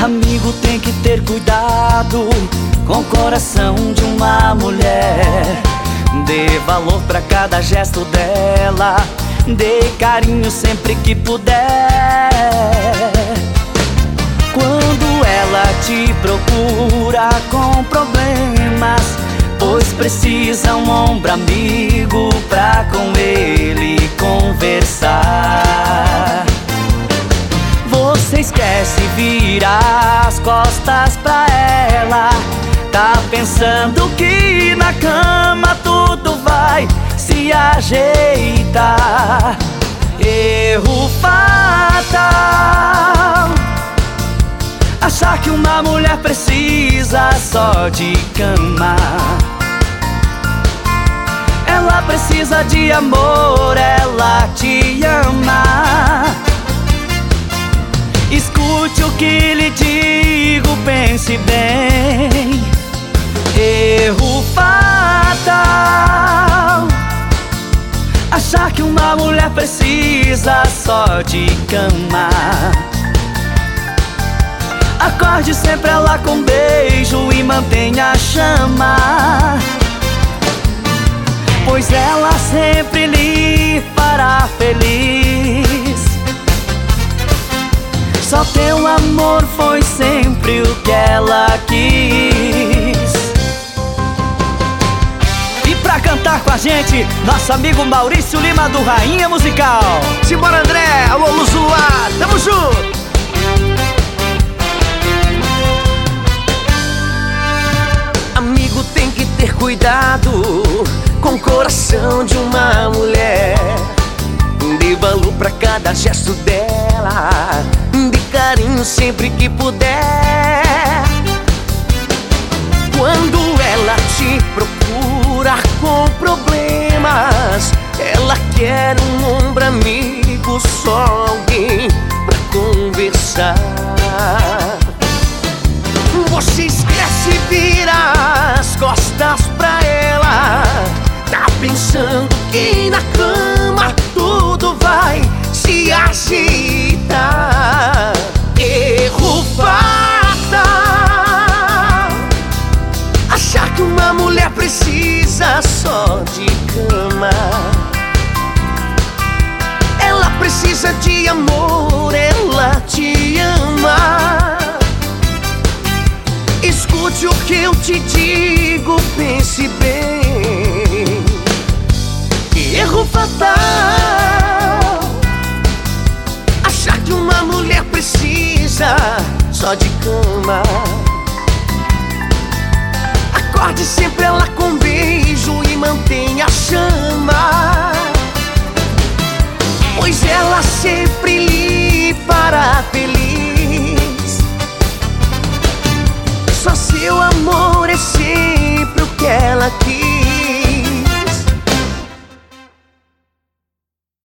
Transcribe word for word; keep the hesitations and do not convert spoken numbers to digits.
Amigo, tem que ter cuidado com o coração de uma mulher. Dê valor pra cada gesto dela, dê carinho sempre que puder. Quando ela te procura com problemas, pois precisa um ombro amigo pra com ele conversar. Você esquece virar as costas pra ela, tá pensando que na cama tudo vai se ajeitar. Erro fatal, achar que uma mulher precisa só de cama. Ela precisa de amor, ela te ama. Escute o que lhe digo, pense bem. Erro fatal, achar que uma mulher precisa só de cama. Acorde sempre ela com beijo e mantenha a chama, pois ela sempre lhe fará feliz. Só teu amor foi sempre o que ela quis. E pra cantar com a gente, nosso amigo Maurício Lima do Rainha Musical. Simbora, André! Alô, Luzulá! Tamo junto! Amigo, tem que ter cuidado com o coração de uma mulher. Dê valor pra cada gesto dela, dê carinho sempre que puder. Quando ela te procura com problemas, ela quer um ombro amigo, só alguém pra conversar. Você esquece virar as costas pra ela, tá pensando que na cama tudo vai se agitar. Erro fatal, achar que uma mulher precisa só de cama. Ela precisa de amor, ela te ama. Escute o que eu te digo, pense bem. Erro fatal, achar que uma mulher precisa só de cama. Acorde sempre ela com beijo e mantenha a chama, pois ela sempre lhe fará feliz. Só seu amor é sempre o que ela quis.